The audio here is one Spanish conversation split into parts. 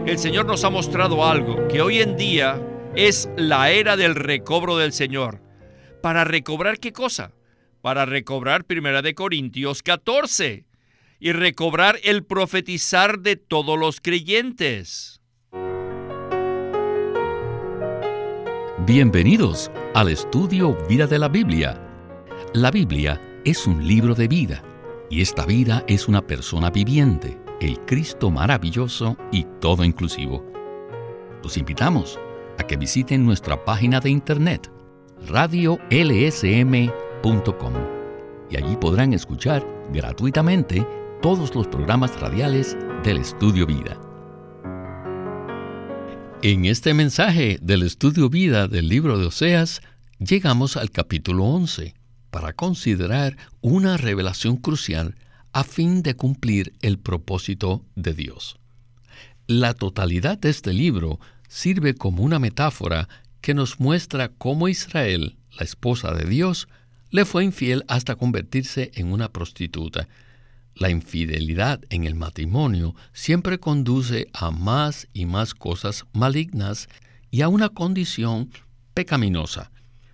el Señor nos ha mostrado algo, que hoy en día es la era del recobro del Señor. ¿Para recobrar qué cosa? Para recobrar 1 Corintios 14 y recobrar el profetizar de todos los creyentes. Bienvenidos al estudio Vida de la Biblia. La Biblia es un libro de vida, y esta vida es una persona viviente, el Cristo maravilloso y todo inclusivo. Los invitamos a que visiten nuestra página de internet, radiolsm.com, y allí podrán escuchar gratuitamente todos los programas radiales del Estudio Vida. En este mensaje del Estudio Vida del libro de Oseas, llegamos al capítulo 11 para considerar una revelación crucial a fin de cumplir el propósito de Dios. La totalidad de este libro sirve como una metáfora que nos muestra cómo Israel, la esposa de Dios, le fue infiel hasta convertirse en una prostituta. La infidelidad en el matrimonio siempre conduce a más y más cosas malignas y a una condición pecaminosa.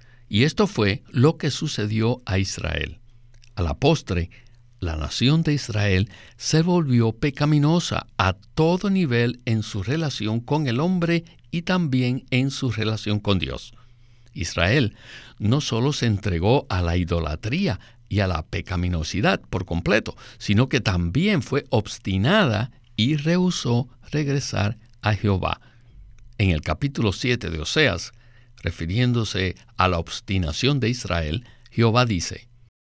Y esto fue lo que sucedió a Israel. A la postre, la nación de Israel se volvió pecaminosa a todo nivel en su relación con el hombre y también en su relación con Dios. Israel no solo se entregó a la idolatría y a la pecaminosidad por completo, sino que también fue obstinada y rehusó regresar a Jehová. En el capítulo 7 de Oseas, refiriéndose a la obstinación de Israel, Jehová dice: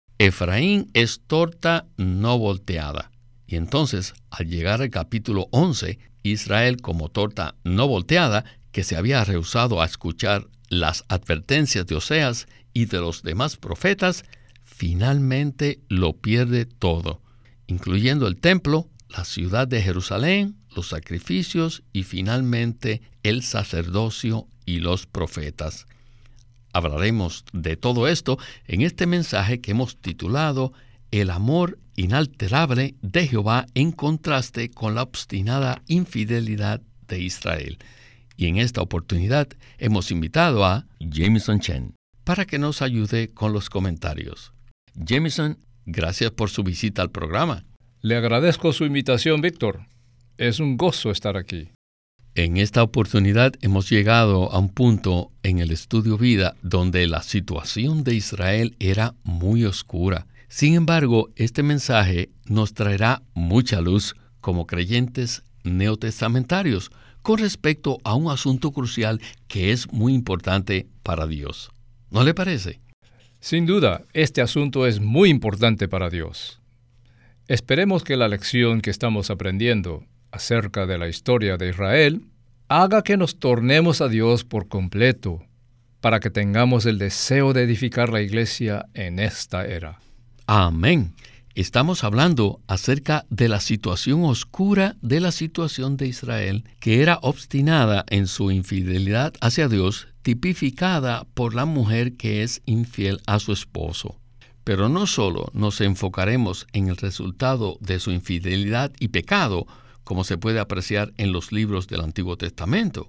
Efraín es torta no volteada. Y entonces, al llegar al capítulo 11, Israel, como torta no volteada, que se había rehusado a escuchar las advertencias de Oseas y de los demás profetas, finalmente lo pierde todo, incluyendo el templo, la ciudad de Jerusalén, los sacrificios y finalmente el sacerdocio y los profetas. Hablaremos de todo esto en este mensaje que hemos titulado El amor inalterable de Jehová en contraste con la obstinada infidelidad de Israel. Y en esta oportunidad hemos invitado a Jameson Chen para que nos ayude con los comentarios. Jameson, gracias por su visita al programa. Le agradezco su invitación, Víctor. Es un gozo estar aquí. En esta oportunidad hemos llegado a un punto en el Estudio Vida donde la situación de Israel era muy oscura. Sin embargo, este mensaje nos traerá mucha luz como creyentes neotestamentarios con respecto a un asunto crucial que es muy importante para Dios. ¿No le parece? Sin duda, este asunto es muy importante para Dios. Esperemos que la lección que estamos aprendiendo acerca de la historia de Israel haga que nos tornemos a Dios por completo, para que tengamos el deseo de edificar la iglesia en esta era. Amén. Estamos hablando acerca de la situación oscura de la situación de Israel, que era obstinada en su infidelidad hacia Dios, tipificada por la mujer que es infiel a su esposo. Pero no solo nos enfocaremos en el resultado de su infidelidad y pecado, como se puede apreciar en los libros del Antiguo Testamento.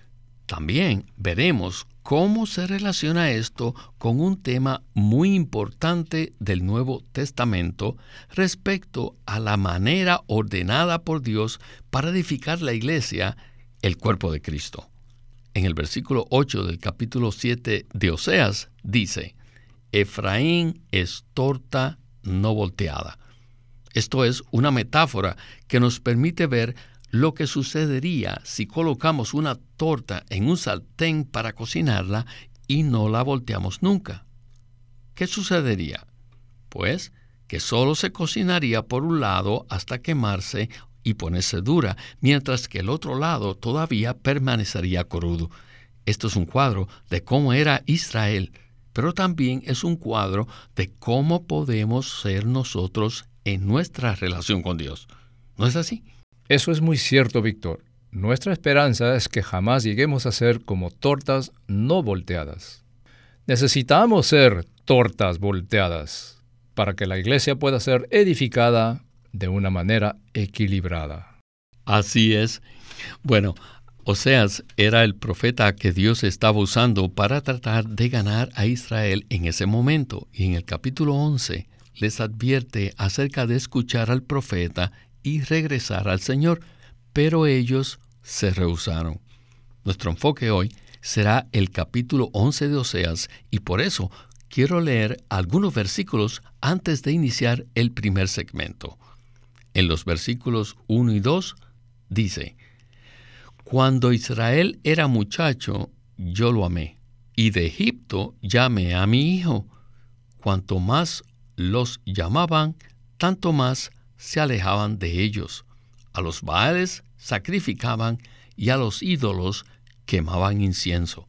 También veremos cómo se relaciona esto con un tema muy importante del Nuevo Testamento respecto a la manera ordenada por Dios para edificar la iglesia, el cuerpo de Cristo. En el versículo 8 del capítulo 7 de Oseas dice: Efraín es torta no volteada. Esto es una metáfora que nos permite ver lo que sucedería si colocamos una torta en un sartén para cocinarla y no la volteamos nunca. ¿Qué sucedería? Pues que solo se cocinaría por un lado hasta quemarse y ponerse dura, mientras que el otro lado todavía permanecería crudo. Esto es un cuadro de cómo era Israel, pero también es un cuadro de cómo podemos ser nosotros en nuestra relación con Dios. ¿No es así? Eso es muy cierto, Víctor. Nuestra esperanza es que jamás lleguemos a ser como tortas no volteadas. Necesitamos ser tortas volteadas para que la iglesia pueda ser edificada de una manera equilibrada. Así es. Bueno, Oseas era el profeta que Dios estaba usando para tratar de ganar a Israel en ese momento. Y en el capítulo 11 les advierte acerca de escuchar al profeta y regresar al Señor, pero ellos se rehusaron. Nuestro enfoque hoy será el capítulo 11 de Oseas y por eso quiero leer algunos versículos antes de iniciar el primer segmento. En los versículos 1 y 2 dice: Cuando Israel era muchacho, yo lo amé, y de Egipto llamé a mi hijo. Cuanto más los llamaban, tanto más se alejaban de ellos. A los Baales sacrificaban y a los ídolos quemaban incienso.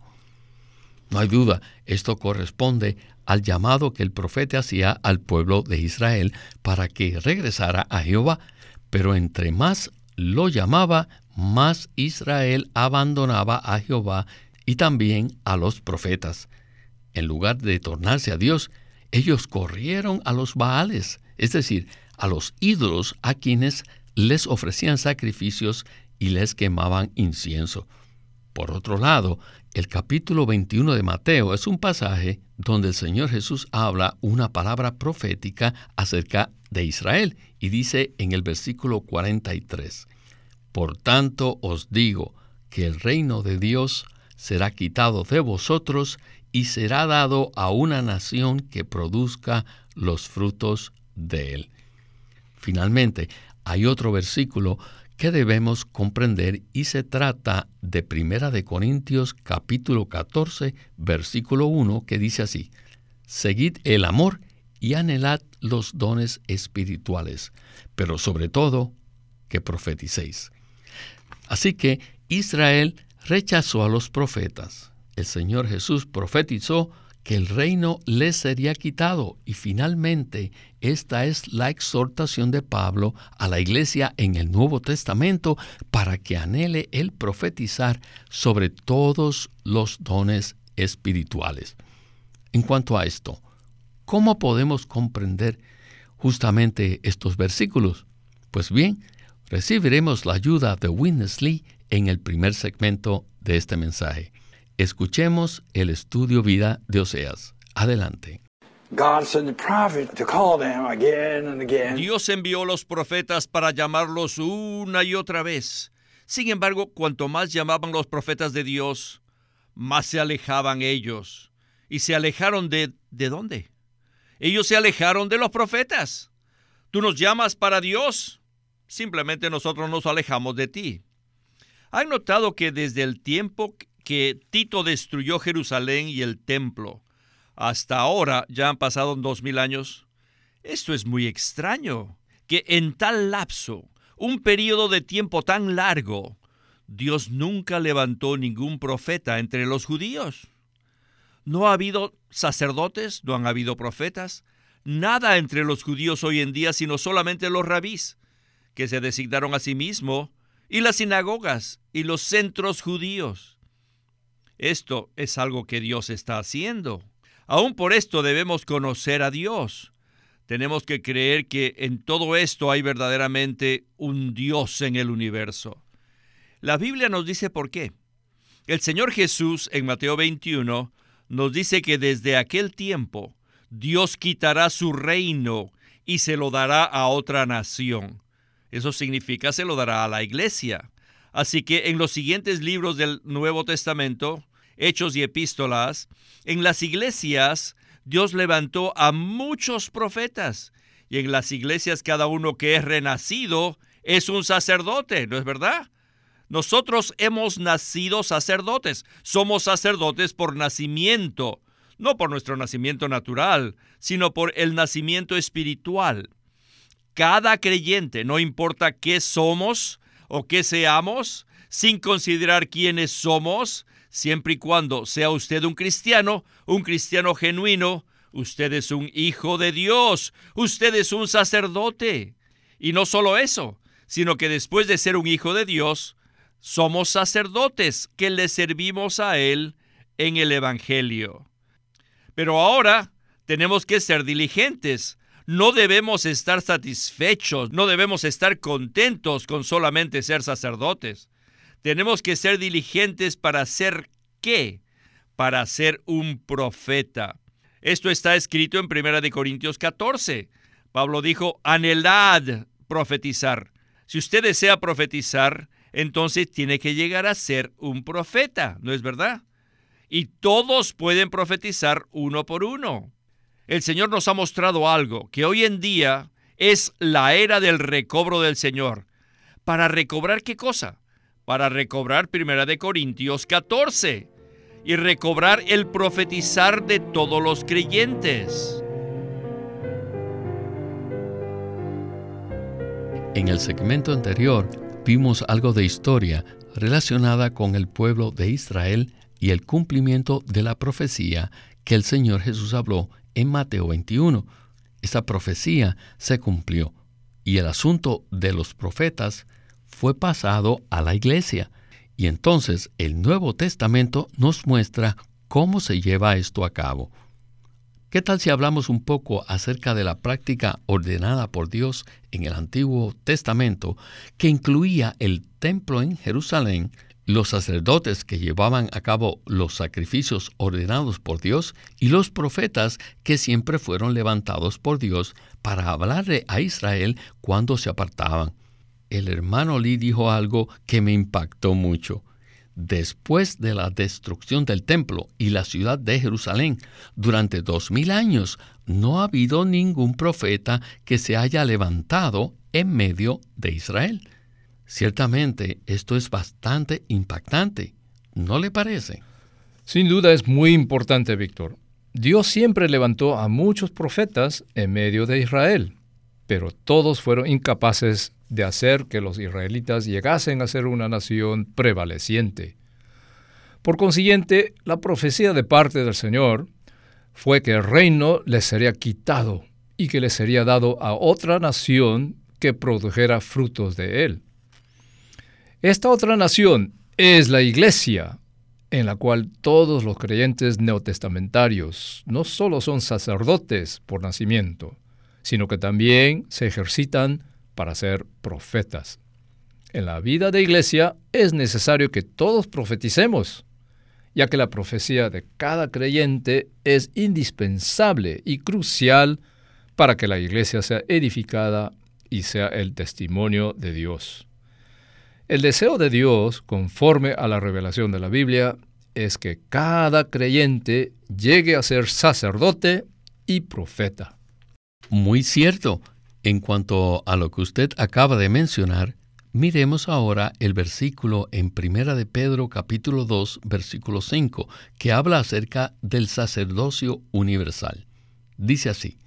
No hay duda, esto corresponde al llamado que el profeta hacía al pueblo de Israel para que regresara a Jehová, pero entre más lo llamaba, más Israel abandonaba a Jehová y también a los profetas. En lugar de tornarse a Dios, ellos corrieron a los Baales, es decir, a los ídolos a quienes les ofrecían sacrificios y les quemaban incienso. Por otro lado, el capítulo 21 de Mateo es un pasaje donde el Señor Jesús habla una palabra profética acerca de Israel y dice en el versículo 43: Por tanto os digo que el reino de Dios será quitado de vosotros y será dado a una nación que produzca los frutos de él. Finalmente, hay otro versículo que debemos comprender y se trata de 1 de Corintios capítulo 14, versículo 1, que dice así: Seguid el amor y anhelad los dones espirituales, pero sobre todo que profeticéis. Así que Israel rechazó a los profetas. El Señor Jesús profetizó que el reino les sería quitado y finalmente esta es la exhortación de Pablo a la iglesia en el Nuevo Testamento para que anhele el profetizar sobre todos los dones espirituales. En cuanto a esto, ¿cómo podemos comprender justamente estos versículos? Pues bien, recibiremos la ayuda de Witness Lee en el primer segmento de este mensaje. Escuchemos el estudio vida de Oseas. Adelante. Dios envió los profetas para llamarlos una y otra vez. Sin embargo, cuanto más llamaban los profetas de Dios, más se alejaban ellos. ¿Y se alejaron de dónde? Ellos se alejaron de los profetas. ¿Tú nos llamas para Dios? Simplemente nosotros nos alejamos de ti. ¿Han notado que desde el tiempo que Tito destruyó Jerusalén y el templo hasta ahora ya han pasado 2000 años? Esto es muy extraño, que en tal lapso, un periodo de tiempo tan largo, Dios nunca levantó ningún profeta entre los judíos. No ha habido sacerdotes, no han habido profetas, nada entre los judíos hoy en día, sino solamente los rabís, que se designaron a sí mismos, y las sinagogas y los centros judíos. Esto es algo que Dios está haciendo. Aún por esto debemos conocer a Dios. Tenemos que creer que en todo esto hay verdaderamente un Dios en el universo. La Biblia nos dice por qué. El Señor Jesús en Mateo 21 nos dice que desde aquel tiempo Dios quitará su reino y se lo dará a otra nación. Eso significa se lo dará a la iglesia. Así que en los siguientes libros del Nuevo Testamento, Hechos y Epístolas, en las iglesias Dios levantó a muchos profetas. Y en las iglesias cada uno que es renacido es un sacerdote, ¿no es verdad? Nosotros hemos nacido sacerdotes. Somos sacerdotes por nacimiento, no por nuestro nacimiento natural, sino por el nacimiento espiritual. Cada creyente, no importa qué somos o qué seamos, sin considerar quiénes somos, siempre y cuando sea usted un cristiano genuino, usted es un hijo de Dios, usted es un sacerdote. Y no solo eso, sino que después de ser un hijo de Dios, somos sacerdotes que le servimos a Él en el Evangelio. Pero ahora tenemos que ser diligentes. No debemos estar satisfechos, no debemos estar contentos con solamente ser sacerdotes. Tenemos que ser diligentes para ser ¿qué? Para ser un profeta. Esto está escrito en 1 Corintios 14. Pablo dijo, anhelad profetizar. Si usted desea profetizar, entonces tiene que llegar a ser un profeta, ¿no es verdad? Y todos pueden profetizar uno por uno. El Señor nos ha mostrado algo, que hoy en día es la era del recobro del Señor. ¿Para recobrar qué cosa? Para recobrar 1 Corintios 14 y recobrar el profetizar de todos los creyentes. En el segmento anterior vimos algo de historia relacionada con el pueblo de Israel y el cumplimiento de la profecía que el Señor Jesús habló en Mateo 21. Esa profecía se cumplió y el asunto de los profetas fue pasado a la iglesia. Y entonces el Nuevo Testamento nos muestra cómo se lleva esto a cabo. ¿Qué tal si hablamos un poco acerca de la práctica ordenada por Dios en el Antiguo Testamento, que incluía el templo en Jerusalén, los sacerdotes que llevaban a cabo los sacrificios ordenados por Dios y los profetas que siempre fueron levantados por Dios para hablarle a Israel cuando se apartaban? El hermano Lee dijo algo que me impactó mucho. Después de la destrucción del templo y la ciudad de Jerusalén, durante 2000 años, no ha habido ningún profeta que se haya levantado en medio de Israel. Ciertamente, esto es bastante impactante, ¿no le parece? Sin duda es muy importante, Víctor. Dios siempre levantó a muchos profetas en medio de Israel, pero todos fueron incapaces de hacer que los israelitas llegasen a ser una nación prevaleciente. Por consiguiente, la profecía de parte del Señor fue que el reino les sería quitado y que les sería dado a otra nación que produjera frutos de él. Esta otra nación es la Iglesia, en la cual todos los creyentes neotestamentarios no solo son sacerdotes por nacimiento, sino que también se ejercitan para ser profetas. En la vida de iglesia es necesario que todos profeticemos, ya que la profecía de cada creyente es indispensable y crucial para que la iglesia sea edificada y sea el testimonio de Dios. El deseo de Dios, conforme a la revelación de la Biblia, es que cada creyente llegue a ser sacerdote y profeta. Muy cierto. En cuanto a lo que usted acaba de mencionar, miremos ahora el versículo en 1 de Pedro capítulo 2, versículo 5, que habla acerca del sacerdocio universal. Dice así: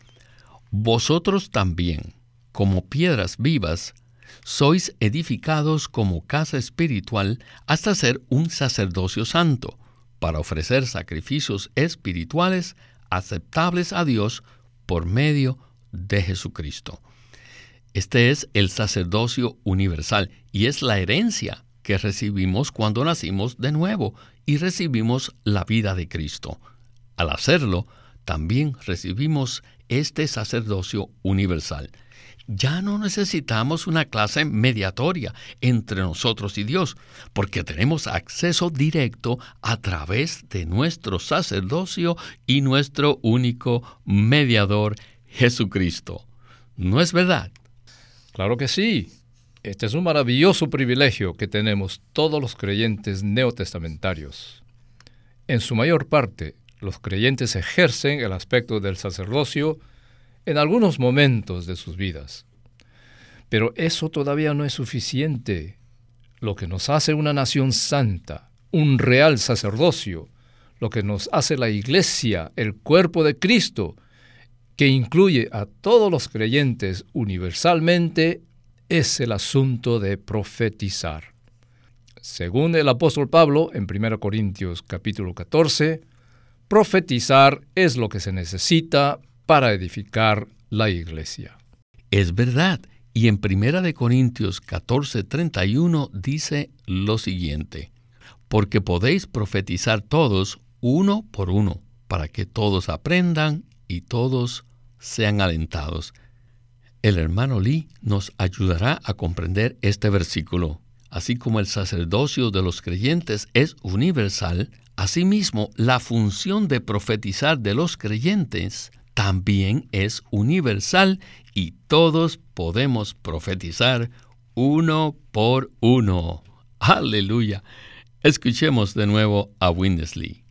vosotros también, como piedras vivas, sois edificados como casa espiritual hasta ser un sacerdocio santo, para ofrecer sacrificios espirituales aceptables a Dios por medio de Jesucristo. Este es el sacerdocio universal y es la herencia que recibimos cuando nacimos de nuevo y recibimos la vida de Cristo. Al hacerlo, también recibimos este sacerdocio universal. Ya no necesitamos una clase mediatoria entre nosotros y Dios, porque tenemos acceso directo a través de nuestro sacerdocio y nuestro único mediador, Jesucristo. ¿No es verdad? Claro que sí. Este es un maravilloso privilegio que tenemos todos los creyentes neotestamentarios. En su mayor parte, los creyentes ejercen el aspecto del sacerdocio en algunos momentos de sus vidas. Pero eso todavía no es suficiente. Lo que nos hace una nación santa, un real sacerdocio, lo que nos hace la Iglesia, el cuerpo de Cristo, que incluye a todos los creyentes universalmente, es el asunto de profetizar. Según el apóstol Pablo, en 1 Corintios capítulo 14, profetizar es lo que se necesita para edificar la iglesia. Es verdad, y en 1 Corintios 14:31 dice lo siguiente: porque podéis profetizar todos uno por uno, para que todos aprendan y todos sean alentados. El hermano Lee nos ayudará a comprender este versículo. Así como el sacerdocio de los creyentes es universal, asimismo la función de profetizar de los creyentes también es universal y todos podemos profetizar uno por uno. ¡Aleluya! Escuchemos de nuevo a Winnesley.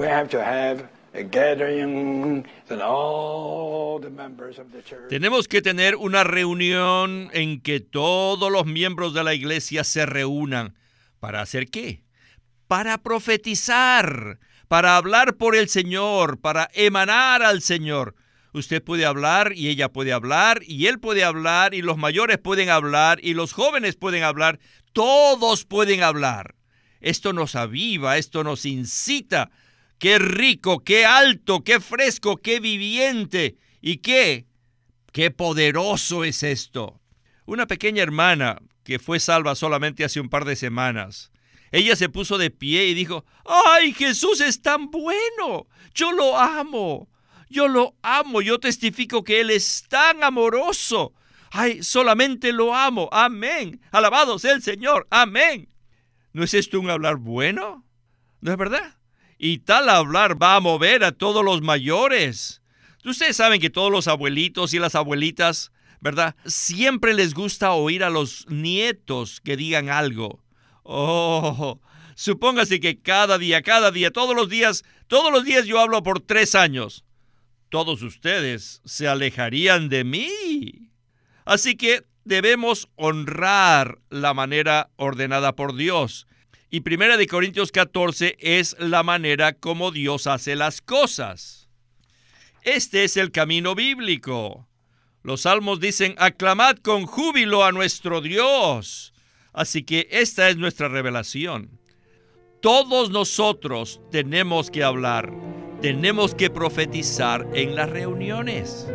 Tenemos que tener una reunión en que todos los miembros de la iglesia se reúnan. ¿Para hacer qué? Para profetizar, para hablar por el Señor, para emanar al Señor. Usted puede hablar y ella puede hablar y él puede hablar y los mayores pueden hablar y los jóvenes pueden hablar. Todos pueden hablar. Esto nos aviva, esto nos incita. ¡Qué rico, qué alto, qué fresco, qué viviente! ¿Y qué poderoso es esto! Una pequeña hermana que fue salva solamente hace un par de semanas. Ella se puso de pie y dijo, ¡ay, Jesús es tan bueno! ¡Yo lo amo! Yo testifico que Él es tan amoroso. ¡Ay, solamente lo amo! ¡Amén! ¡Alabado sea el Señor! ¡Amén! ¿No es esto un hablar bueno? ¿No es verdad? Y tal hablar va a mover a todos los mayores. Ustedes saben que todos los abuelitos y las abuelitas, ¿verdad? Siempre les gusta oír a los nietos que digan algo. Oh, supóngase que cada día, todos los días yo hablo por 3 años. Todos ustedes se alejarían de mí. Así que debemos honrar la manera ordenada por Dios. Y 1 Corintios 14 es la manera como Dios hace las cosas. Este es el camino bíblico. Los salmos dicen, aclamad con júbilo a nuestro Dios. Así que esta es nuestra revelación. Todos nosotros tenemos que hablar, tenemos que profetizar en las reuniones.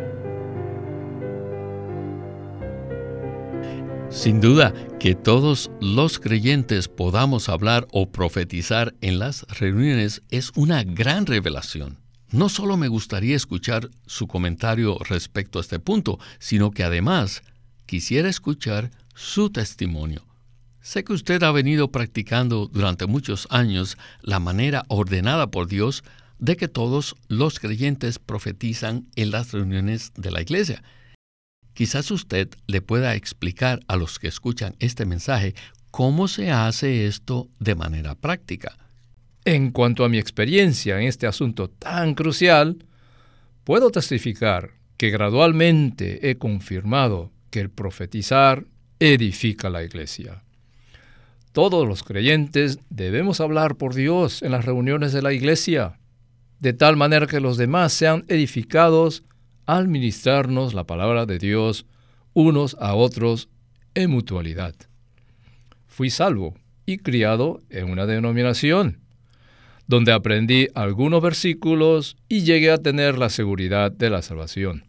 Sin duda, que todos los creyentes podamos hablar o profetizar en las reuniones es una gran revelación. No solo me gustaría escuchar su comentario respecto a este punto, sino que además quisiera escuchar su testimonio. Sé que usted ha venido practicando durante muchos años la manera ordenada por Dios de que todos los creyentes profetizan en las reuniones de la iglesia. Quizás usted le pueda explicar a los que escuchan este mensaje cómo se hace esto de manera práctica. En cuanto a mi experiencia en este asunto tan crucial, puedo testificar que gradualmente he confirmado que el profetizar edifica la iglesia. Todos los creyentes debemos hablar por Dios en las reuniones de la iglesia, de tal manera que los demás sean edificados al ministrarnos la palabra de Dios unos a otros en mutualidad. Fui salvo y criado en una denominación, donde aprendí algunos versículos y llegué a tener la seguridad de la salvación.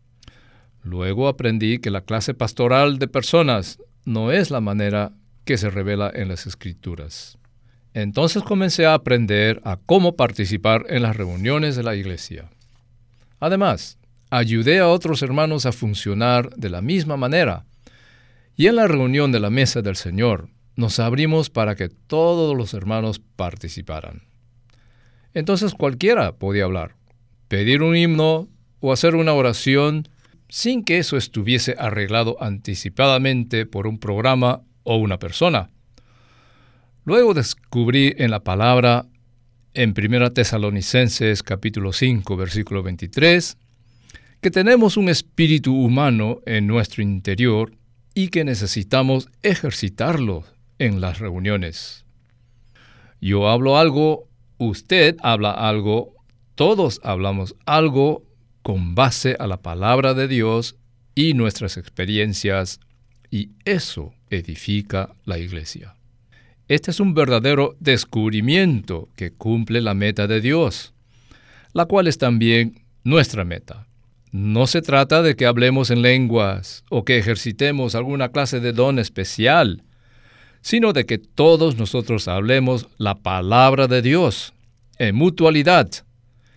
Luego aprendí que la clase pastoral de personas no es la manera que se revela en las Escrituras. Entonces comencé a aprender a cómo participar en las reuniones de la iglesia. Además, ayudé a otros hermanos a funcionar de la misma manera. Y en la reunión de la mesa del Señor, nos abrimos para que todos los hermanos participaran. Entonces cualquiera podía hablar, pedir un himno o hacer una oración sin que eso estuviese arreglado anticipadamente por un programa o una persona. Luego descubrí en la palabra, en 1 Tesalonicenses capítulo 5, versículo 23, que tenemos un espíritu humano en nuestro interior y que necesitamos ejercitarlo en las reuniones. Yo hablo algo, usted habla algo, todos hablamos algo con base a la palabra de Dios y nuestras experiencias, y eso edifica la iglesia. Este es un verdadero descubrimiento que cumple la meta de Dios, la cual es también nuestra meta. No se trata de que hablemos en lenguas o que ejercitemos alguna clase de don especial, sino de que todos nosotros hablemos la palabra de Dios en mutualidad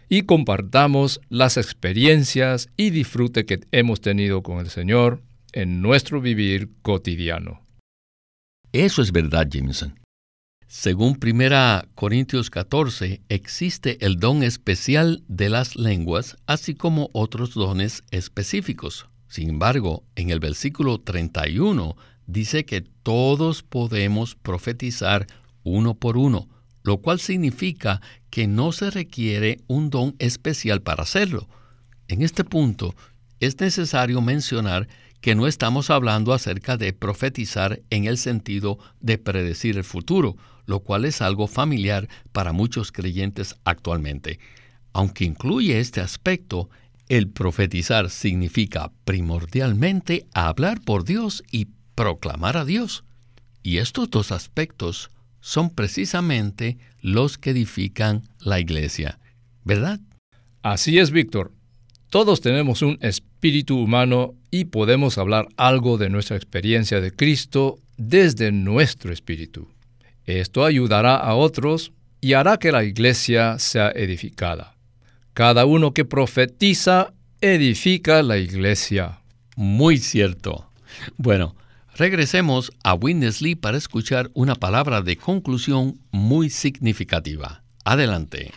y compartamos las experiencias y disfrute que hemos tenido con el Señor en nuestro vivir cotidiano. Eso es verdad, Jameson. Según 1 Corintios 14, existe el don especial de las lenguas, así como otros dones específicos. Sin embargo, en el versículo 31 dice que todos podemos profetizar uno por uno, lo cual significa que no se requiere un don especial para hacerlo. En este punto, es necesario mencionar que no estamos hablando acerca de profetizar en el sentido de predecir el futuro, lo cual es algo familiar para muchos creyentes actualmente. Aunque incluye este aspecto, el profetizar significa primordialmente hablar por Dios y proclamar a Dios. Y estos dos aspectos son precisamente los que edifican la iglesia, ¿verdad? Así es, Víctor. Todos tenemos un espíritu humano y podemos hablar algo de nuestra experiencia de Cristo desde nuestro espíritu. Esto ayudará a otros y hará que la iglesia sea edificada. Cada uno que profetiza edifica la iglesia. Muy cierto. Bueno, regresemos a Witness Lee para escuchar una palabra de conclusión muy significativa. Adelante.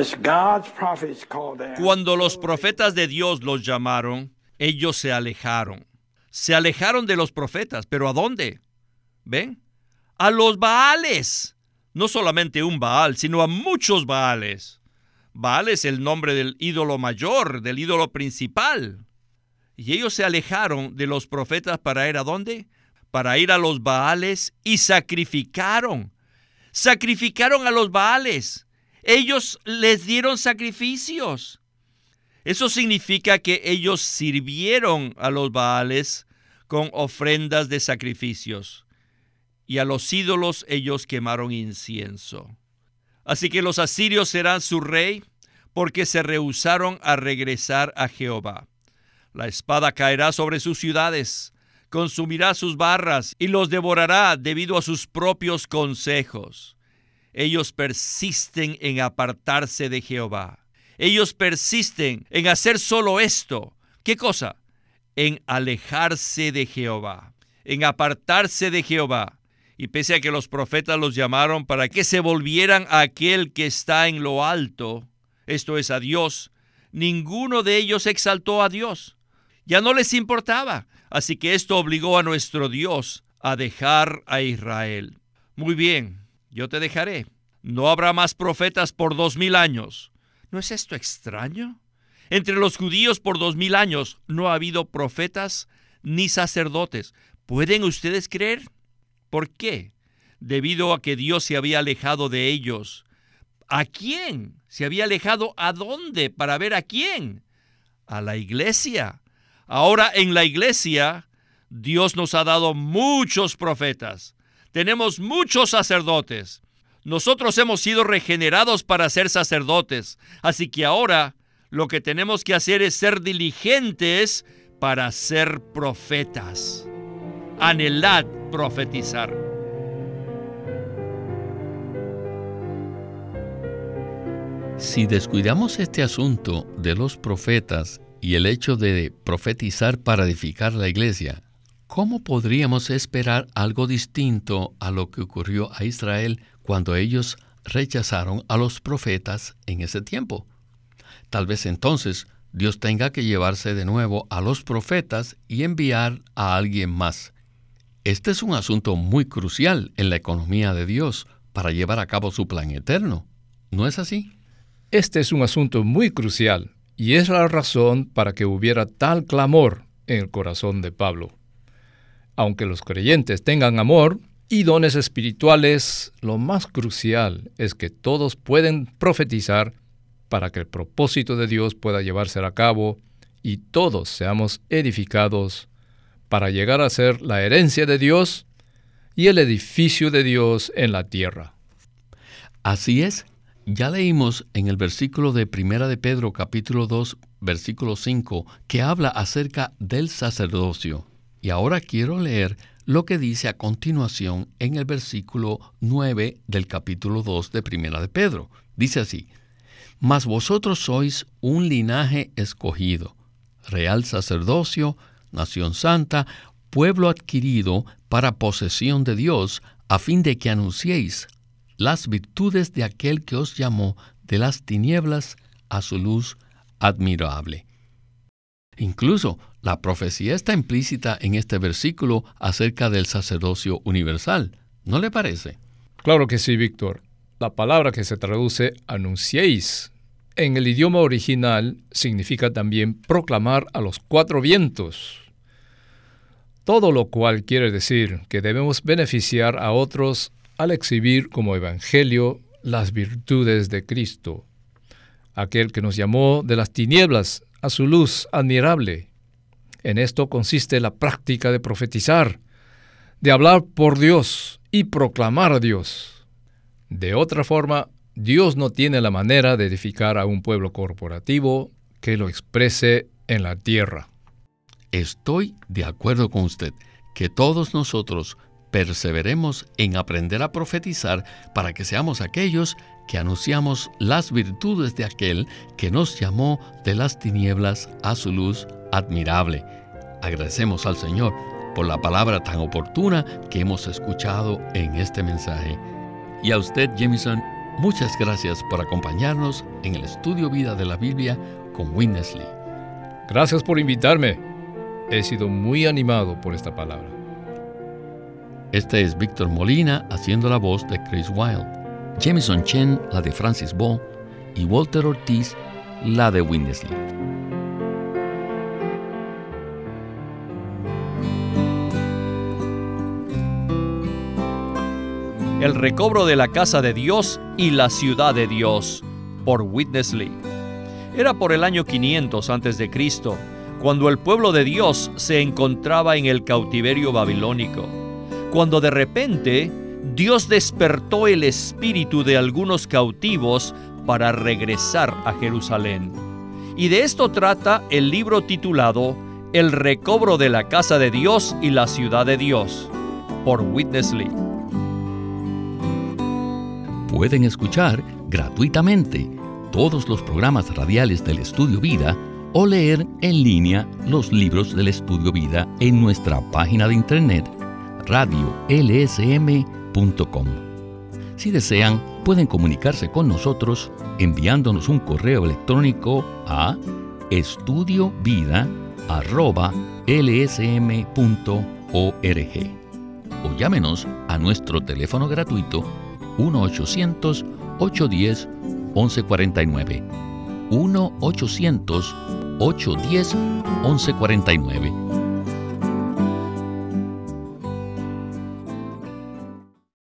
Cuando los profetas de Dios los llamaron, ellos se alejaron. Se alejaron de los profetas, ¿pero a dónde? ¿Ven? A los Baales. No solamente un Baal, sino a muchos Baales. Baal es el nombre del ídolo mayor, del ídolo principal. Y ellos se alejaron de los profetas para ir ¿a dónde? Para ir a los Baales y sacrificaron. Sacrificaron a los Baales. Ellos les dieron sacrificios. Eso significa que ellos sirvieron a los Baales con ofrendas de sacrificios. Y a los ídolos ellos quemaron incienso. Así que los asirios serán su rey porque se rehusaron a regresar a Jehová. La espada caerá sobre sus ciudades, consumirá sus barras y los devorará debido a sus propios consejos. Ellos persisten en apartarse de Jehová. Ellos persisten en hacer solo esto. ¿Qué cosa? En alejarse de Jehová, en apartarse de Jehová. Y pese a que los profetas los llamaron para que se volvieran a aquel que está en lo alto, esto es a Dios, ninguno de ellos exaltó a Dios. Ya no les importaba. Así que esto obligó a nuestro Dios a dejar a Israel. Muy bien, yo te dejaré. No habrá más profetas por 2000 años. ¿No es esto extraño? Entre los judíos por 2000 años no ha habido profetas ni sacerdotes. ¿Pueden ustedes creer? ¿Por qué? Debido a que Dios se había alejado de ellos. ¿A quién? ¿Se había alejado a dónde? ¿Para ver a quién? A la iglesia. Ahora en la iglesia, Dios nos ha dado muchos profetas. Tenemos muchos sacerdotes. Nosotros hemos sido regenerados para ser sacerdotes. Así que ahora lo que tenemos que hacer es ser diligentes para ser profetas. Anhelad profetizar. Si descuidamos este asunto de los profetas y el hecho de profetizar para edificar la iglesia, ¿cómo podríamos esperar algo distinto a lo que ocurrió a Israel cuando ellos rechazaron a los profetas en ese tiempo? Tal vez entonces Dios tenga que llevarse de nuevo a los profetas y enviar a alguien más. Este es un asunto muy crucial en la economía de Dios para llevar a cabo su plan eterno. ¿No es así? Este es un asunto muy crucial y es la razón para que hubiera tal clamor en el corazón de Pablo. Aunque los creyentes tengan amor y dones espirituales, lo más crucial es que todos pueden profetizar para que el propósito de Dios pueda llevarse a cabo y todos seamos edificados para llegar a ser la herencia de Dios y el edificio de Dios en la tierra. Así es. Ya leímos en el versículo de 1 de Pedro, capítulo 2, versículo 5, que habla acerca del sacerdocio. Y ahora quiero leer lo que dice a continuación en el versículo 9 del capítulo 2 de 1 de Pedro. Dice así: Mas vosotros sois un linaje escogido, real sacerdocio, nación santa, pueblo adquirido para posesión de Dios, a fin de que anunciéis las virtudes de aquel que os llamó de las tinieblas a su luz admirable. Incluso la profecía está implícita en este versículo acerca del sacerdocio universal, ¿no le parece? Claro que sí, Víctor. La palabra que se traduce anunciéis en el idioma original significa también proclamar a los cuatro vientos. Todo lo cual quiere decir que debemos beneficiar a otros al exhibir como evangelio las virtudes de Cristo, aquel que nos llamó de las tinieblas a su luz admirable. En esto consiste la práctica de profetizar, de hablar por Dios y proclamar a Dios. De otra forma, Dios no tiene la manera de edificar a un pueblo corporativo que lo exprese en la tierra. Estoy de acuerdo con usted, que todos nosotros perseveremos en aprender a profetizar para que seamos aquellos que anunciamos las virtudes de aquel que nos llamó de las tinieblas a su luz admirable. Agradecemos al Señor por la palabra tan oportuna que hemos escuchado en este mensaje. Y a usted, Jamison, muchas gracias por acompañarnos en el Estudio Vida de la Biblia con Witness Lee. Gracias por invitarme. He sido muy animado por esta palabra. Este es Víctor Molina haciendo la voz de Chris Wilde, Jamison Chen la de Francis Ball y Walter Ortiz la de Witness Lee. El recobro de la casa de Dios y la ciudad de Dios, por Witness Lee. Era por el año 500 a.C., cuando el pueblo de Dios se encontraba en el cautiverio babilónico, cuando de repente Dios despertó el espíritu de algunos cautivos para regresar a Jerusalén. Y de esto trata el libro titulado El recobro de la casa de Dios y la ciudad de Dios, por Witness Lee. Pueden escuchar gratuitamente todos los programas radiales del Estudio Vida o leer en línea los libros del Estudio Vida en nuestra página de internet radiolsm.com. Si desean, pueden comunicarse con nosotros enviándonos un correo electrónico a estudiovida@lsm.org o llámenos a nuestro teléfono gratuito 1-800-810-1149. 1-800-810-1149.